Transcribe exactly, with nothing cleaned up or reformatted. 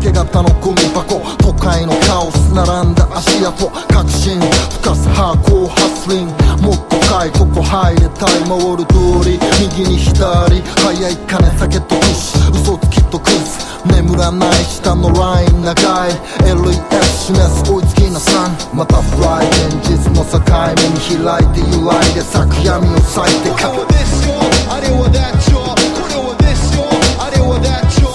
け型のゴミ箱、都会のカオス並んだ足跡、確信深さハーコーハスリン、もっと深いとこ入れたい、回る通り右に左、早い金酒とクシ、嘘つきとクズ、眠らない下のライン長い エルイーエス 示す追いつきなさん、またフライ現実の境目に開いて揺らいで咲く闇を咲いてか、これはですよあれはthatよ、これはですよあれはthatよ、